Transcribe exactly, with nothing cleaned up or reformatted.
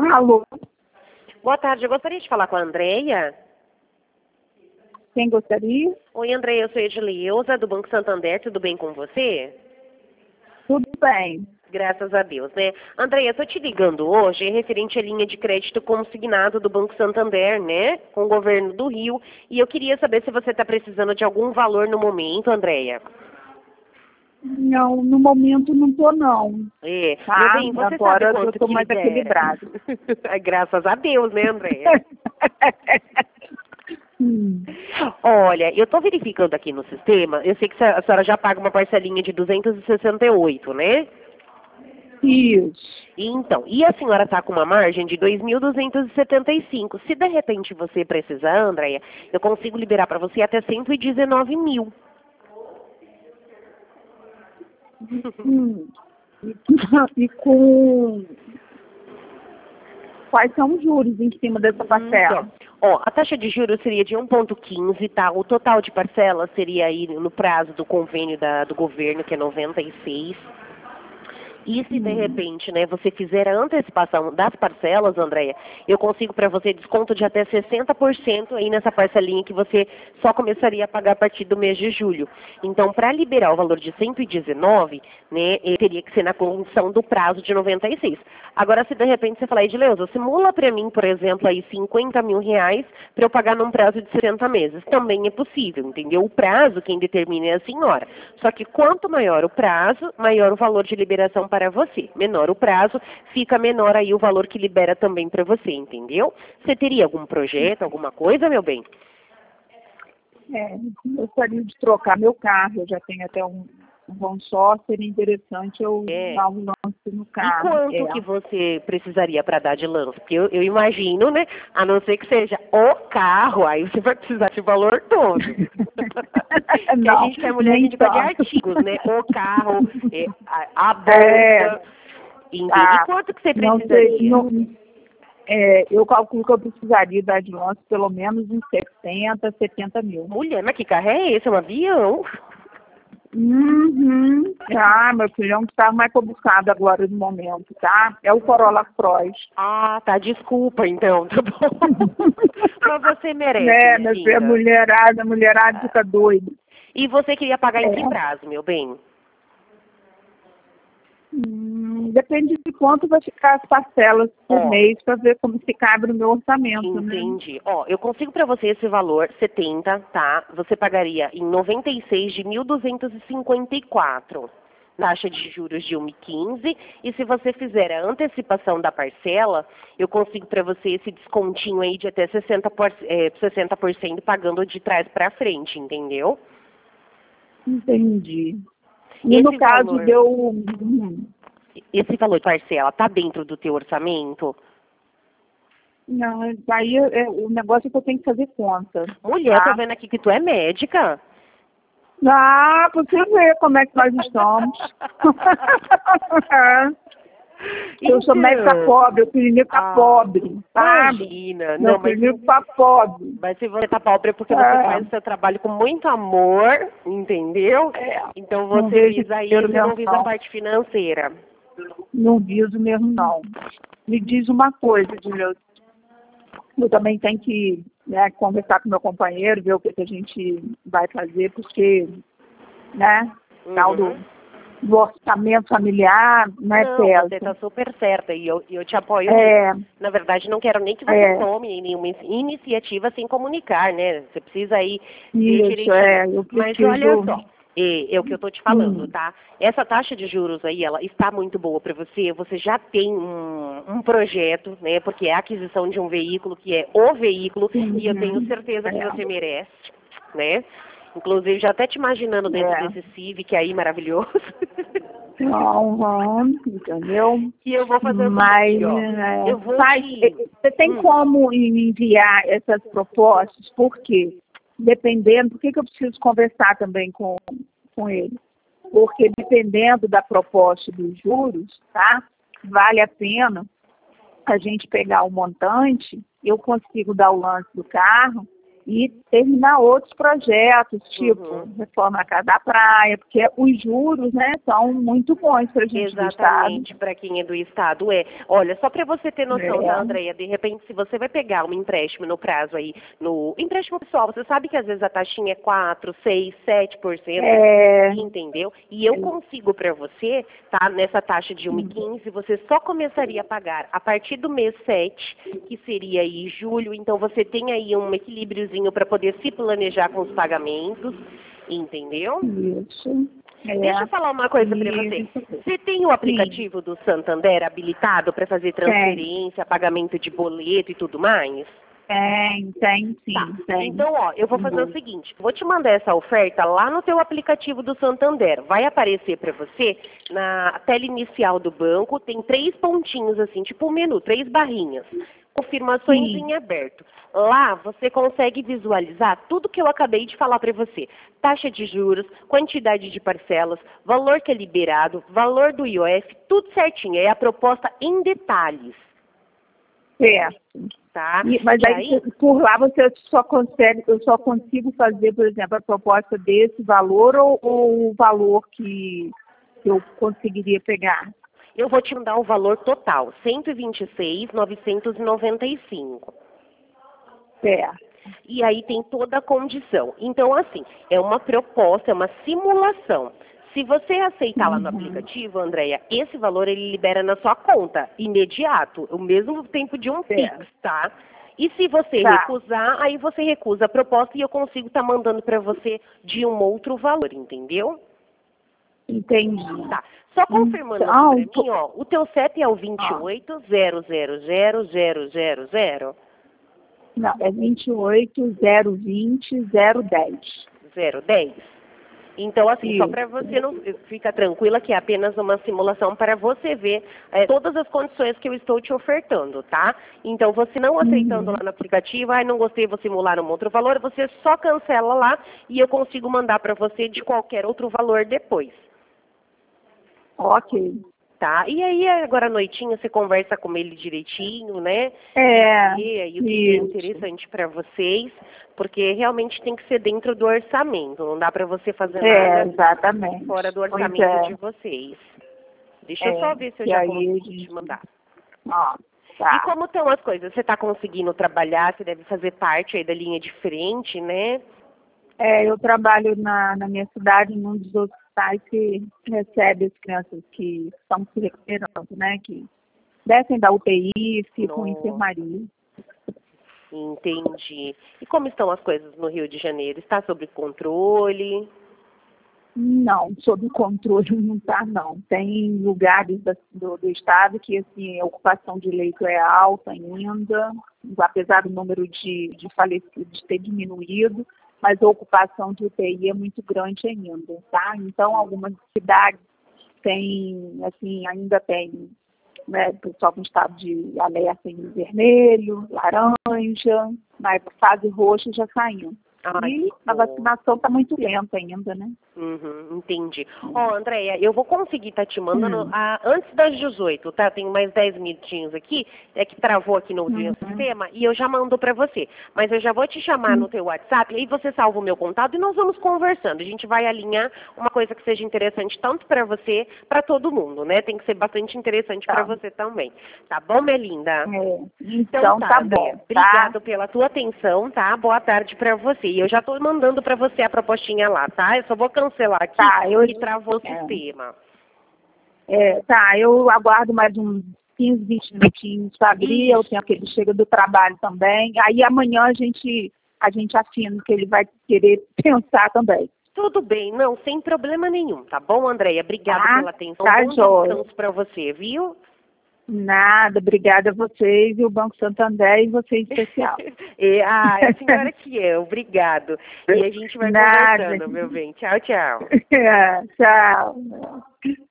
Alô, Boa tarde, eu gostaria de falar com a Andreia. quem gostaria? Oi, Andreia, eu sou Edileuza, do Banco Santander, tudo bem com você? Tudo bem. Graças a Deus, né? Andreia, eu tô te ligando hoje referente à linha de crédito consignado do Banco Santander, né? Com o governo do Rio. E eu queria saber se você está precisando de algum valor no momento, Andreia. Não, no momento não tô não. É. Tá? Meu bem, você Agora sabe eu quanto tô que mais libera? equilibrado. Graças a Deus, né, Andreia? Hum, Olha, eu estou verificando aqui no sistema, eu sei que a senhora já paga uma parcelinha de duzentos e sessenta e oito, né? Isso. Então, e a senhora está com uma margem de dois mil duzentos e setenta e cinco. Se de repente você precisar, Andréia, eu consigo liberar para você até cento e dezenove mil. Hum. E, e com... Quais são os juros em cima dessa parcela? Então, ó, a taxa de juros seria de um vírgula quinze, tá? O total de parcelas seria aí no prazo do convênio da, do governo, que é noventa e seis. E se de repente, né, você fizer a antecipação das parcelas, Andréia, eu consigo para você desconto de até sessenta por cento aí nessa parcelinha que você só começaria a pagar a partir do mês de julho. Então, para liberar o valor de cento e dezenove, né, ele teria que ser na condição do prazo de noventa e seis. Agora, se de repente você falar, Edileuza, simula para mim, por exemplo, aí cinquenta mil reais para eu pagar num prazo de sessenta meses. Também é possível, entendeu? O prazo quem determina é a senhora. Só que quanto maior o prazo, maior o valor de liberação para você. Menor o prazo, fica menor aí o valor que libera também para você, entendeu? Você teria algum projeto, alguma coisa, meu bem? É, eu gostaria de trocar meu carro, eu já tenho até um, um bom só, seria interessante eu É. dar um lance no E carro. quanto É. que você precisaria para dar de lance? Porque eu, eu imagino, né? A não ser que seja o carro, aí você vai precisar de valor todo. Porque a Não, gente que é mulher, a nem gente pede tanto. artigos, né? O carro, é, a, a É, bolsa. Entende? E tá. quanto que você Não sei, precisaria? não, é, eu calculo que eu precisaria dar de lance pelo menos uns sessenta, setenta mil. Mulher, mas que carro é esse? É um avião? Uhum. Ah, meu filho, é um carro mais buscado agora no momento, tá? É o Corolla Cross. Ah, tá. Desculpa, então. Tá bom. Mas você merece, Né, minha meu filho, a linda. mulherada, a mulherada fica doida. E você queria pagar em que É. prazo, meu bem? Hum, depende de quanto vai ficar as parcelas por Ó, mês para ver como se cabe no meu orçamento, né? entendi. Ó, eu consigo para você esse valor, setenta, tá? Você pagaria em noventa e seis de mil duzentos e cinquenta e quatro. Taxa de juros de um vírgula quinze. E se você fizer a antecipação da parcela, eu consigo para você esse descontinho aí de até sessenta por cento, é, sessenta por cento pagando de trás para frente, entendeu? Entendi. E Esse no caso valor, deu. hum, esse valor de parcela tá dentro do teu orçamento? Não, aí é, é, o negócio é que eu tenho que fazer conta. Mulher, tô Tá? vendo aqui que tu é médica. Ah, pra você ver como é que nós estamos. Eu sou médica Então, pobre, eu queria ficar ah, pobre, sabe? imagina. Meu Não, mas, filho ficar pobre. mas se você tá pobre é porque você É, faz o seu trabalho com muito amor, entendeu? é, Então não você vejo visa dinheiro isso e não mesmo, visa a não. parte financeira. Não viso mesmo, não. Me diz uma coisa, Juliana. Eu também tenho que, né, conversar com meu companheiro, ver o que, que a gente vai fazer, porque, né, tal do, Uhum. do orçamento familiar, né, Não, você pesa. está super certa e eu, eu te apoio É, nisso. Na verdade, não quero nem que você é, tome nenhuma iniciativa sem comunicar, né? Você precisa aí ver isso, direitinho. é, eu Mas olha preciso, só, é, é o que eu estou te falando, hum, tá? Essa taxa de juros aí, ela está muito boa para você. Você já tem um, um projeto, né? Porque é a aquisição de um veículo que é o veículo e eu tenho uhum, certeza que você é, merece, né? Inclusive, já até te imaginando dentro é, desse Civic aí maravilhoso. não vamos, entendeu? E eu vou fazer o Mas, seguinte, ó. é, Eu vou faz, é, te... você tem Hum, como enviar essas propostas? Por quê? Dependendo, por que, que eu preciso conversar também com, com ele? Porque dependendo da proposta dos juros, tá? Vale a pena a gente pegar o montante, eu consigo dar o lance do carro e terminar outros projetos, tipo Uhum. reforma da casa da praia, porque os juros, né, são muito bons para a gente do Exatamente, Estado. para quem é do Estado, é. Olha, só para você ter noção, tá, É, Andréia? De repente, se você vai pegar um empréstimo no prazo aí, no empréstimo pessoal, você sabe que às vezes a taxinha é quatro, seis, sete por cento, é, entendeu? E eu consigo para você, tá, nessa taxa de um e quinze, você só começaria a pagar a partir do mês sete, que seria aí julho, então você tem aí um equilíbriozinho para poder se planejar com os pagamentos, entendeu? isso. É, Deixa eu falar uma coisa para e, você. Você tem o sim, aplicativo do Santander habilitado para fazer tem, transferência, pagamento de boleto e tudo mais? tem, tem, Tá. sim, tem. Então, ó, eu vou fazer o Uhum. seguinte, vou te mandar essa oferta lá no teu aplicativo do Santander. Vai aparecer para você na tela inicial do banco, tem três pontinhos assim, tipo um menu, três barrinhas. Confirmações Sim, em aberto. Lá você consegue visualizar tudo que eu acabei de falar para você. Taxa de juros, quantidade de parcelas, valor que é liberado, valor do I O F, tudo certinho. É a proposta em detalhes, certo. tá? E, mas E aí aí, por lá você só consegue, eu só consigo fazer, por exemplo, a proposta desse valor ou, ou o valor que eu conseguiria pegar? eu vou te mandar o valor total, cento e vinte e seis mil novecentos e noventa e cinco. Certo. E aí tem toda a condição. Então, assim, é uma proposta, é uma simulação. Se você aceitar lá no Uhum. aplicativo, Andréia, esse valor ele libera na sua conta, imediato, o mesmo tempo de um Pix, Certo. tá? E se você Tá, recusar, aí você recusa a proposta e eu consigo estar mandando para você de um outro valor, entendeu? entendi. Tá. Só confirmando aqui para Então, mim, ó, o teu C E P é o vinte e ó, oito zero zero zero zero zero zero não, é vinte e oito, zero vinte, zero dez. zero dez. Então, assim, só para Isso. você não ficar tranquila que é apenas uma simulação para você ver eh, todas as condições que eu estou te ofertando, tá? Então, você não aceitando lá Uhum. no aplicativo, ai, não gostei, vou simular um outro valor, você só cancela lá e eu consigo mandar para você de qualquer outro valor depois. Ok. Tá? E aí, agora à noitinha, você conversa com ele direitinho, né? É, E vê aí o que que é isso. interessante para vocês, porque realmente tem que ser dentro do orçamento. Não dá para você fazer É, nada fora exatamente. do Pois orçamento é. de vocês. Deixa eu É. só ver se eu E já aí a consigo te gente. mandar. Ó, E tá. como estão as coisas? Você está conseguindo trabalhar? Você deve fazer parte aí da linha de frente, né? É, eu trabalho na, na minha cidade, num dos hospitais que recebe as crianças que estão se recuperando, né? Que descem da U T I, ficam em Nossa, enfermaria. entendi. E como estão as coisas no Rio de Janeiro? Está sob controle? Não, sob controle não está, não. Tem lugares da- do, do estado que assim, a ocupação de leito é alta ainda, apesar do número de, de falecidos ter diminuído, mas a ocupação de U T I é muito grande ainda, tá? Então, algumas cidades têm, assim, ainda tem, né, pessoal com estado de alerta em vermelho, laranja, mas fase roxa já saiu. Ai, E que a bom. vacinação está muito lenta ainda, né? Uhum, entendi. Ó, Andréia, eu vou conseguir estar te mandando Hum. a- antes das dezoito, tá? Tenho mais dez minutinhos aqui, é que travou aqui no meu Uhum. sistema e eu já mando pra você. Mas eu já vou te chamar no teu WhatsApp, aí você salva o meu contato e nós vamos conversando. A gente vai alinhar uma coisa que seja interessante tanto pra você, pra todo mundo, né? Tem que ser bastante interessante pra Tá. você também. Tá bom, minha linda? É. Então Então tá, tá Andréia. bom, tá? Obrigado pela tua atenção, tá? Boa tarde pra você. E eu já tô mandando pra você a propostinha lá, tá? Eu só vou cancelar aqui Tá, eu. que travou o É, sistema. é, tá, eu aguardo mais uns quinze, vinte minutinhos para abrir, eu tenho Isso. que ele chega do trabalho também. Aí amanhã a gente, a gente afina que ele vai querer pensar também. Tudo bem, não, sem problema nenhum, tá bom, Andréia? Obrigado Tá? pela atenção. Tá, Bom joia. descanso pra você, viu? Nada, obrigada a vocês e o Banco Santander e você em especial. E, ah, é a senhora que é, obrigado. E a gente vai Nada. conversando, meu bem. Tchau, tchau. Tchau.